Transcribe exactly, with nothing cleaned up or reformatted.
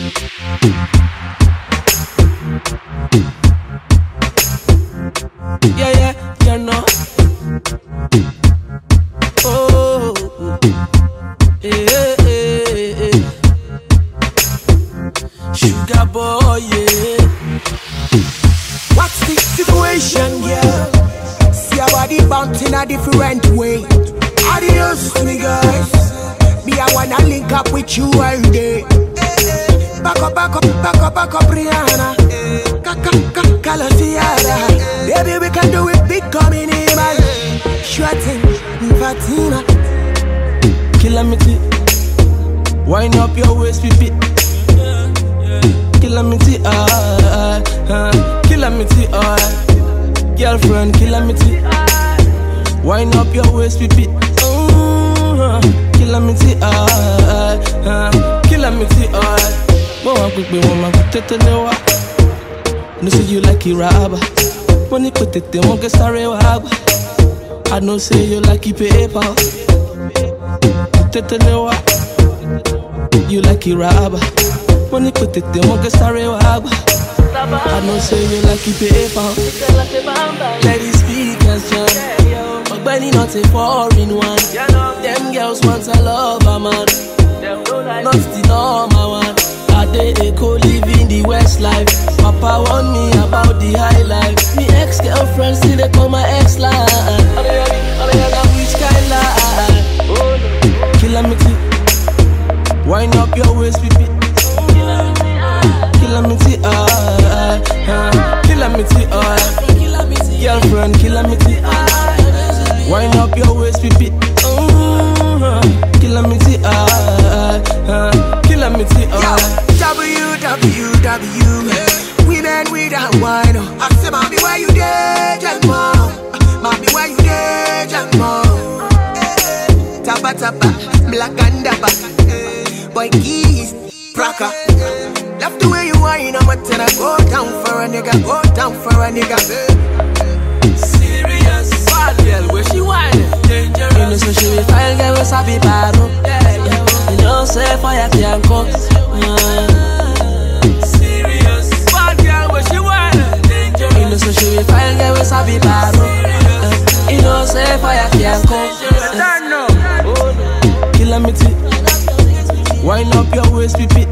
Yeah, yeah, you know. Oh, yeah, yeah, yeah. Sugar boy, yeah. What's the situation, yeah? See our body bouncing a different way. Adios to me, guys. Me, I wanna link up with you all day. Back up, back up, back up, back up, Rihanna. Calasiada. Baby, we can do it big, coming in, man. Sure thing, Fatima. Calamity. Wind up your waist, pipi. Calamity, ah, ah. Calamity, ah. Girlfriend, calamity. Wind up your waist, pipi. Uh, calamity, ah, ah. Calamity, ah. Mama quick, me mama tetelewa. No say you like it rubber. Money put it in, won't get sorry wab. I know say you like it paper. Tetelewa. You like it rubber. Money put it in, won't get sorry wab. I know say you like it paper. Let it speak as well. But Benny not a foreign one. Them girls want a lover man. Not the normal one. I they echo living the West life. Papa warn me about the high life. Me ex-girlfriend still they call my ex-line. Which kind line? Calamity. Wind up your waist, pipi. Calamity, ah, ah. Calamity, ah. Girlfriend, calamity. Wind up your waist, pipi. Calamity, ah, ah. Calamity, ah. W W W, women without wine. I say, mommy, where you dead, and mom? Mommy, where you dead, and mom? Tapa tapa, black and dapper. Boy, keys, praka. Love the way you whine, I'm a ten. I go down for a nigga, go down for a nigga. Serious, bad girl, where she whining? Dangerous. You know, so she be fine, girl, we sabi baro. You know, say fire can't come. Serious, bad girl, where she whining? Dangerous. You know, so she be fine, girl, we sabi baro. You know, say fire can't come. Calamity. Wind up your waist, pipi.